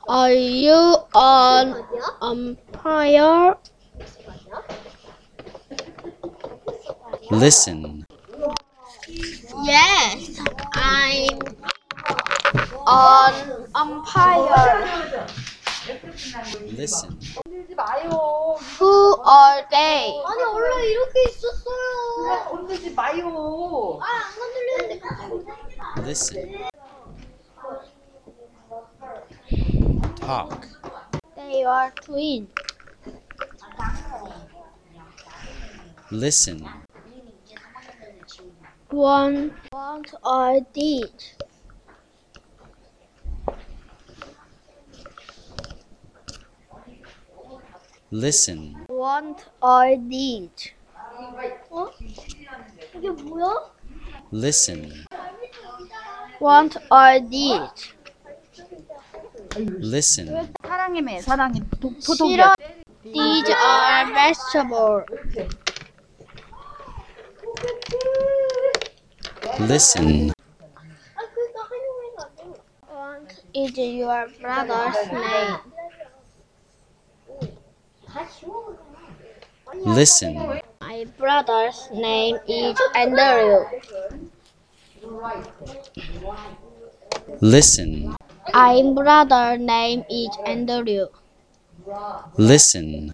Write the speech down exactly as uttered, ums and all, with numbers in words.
Are you an umpire? Listen. Yes, I'm an umpire. Listen. Who are they? 아니 원래 이렇게 있었어요. 건들지 마요. 아안 건들리는데. Listen. Talk. They are twins. Listen. One, what are these? Listen. What are these? 어? 이게 뭐야? Listen. What are these? Listen. 사랑의 매, 사랑의 도, 싫어. 도둑이야. These are vegetables. Listen. 아 그러니까 한용이가 안 돼. What is your brother's name? 다 지워. Listen. My brother's name is Andrew. Listen. My brother's name is Andrew. Listen.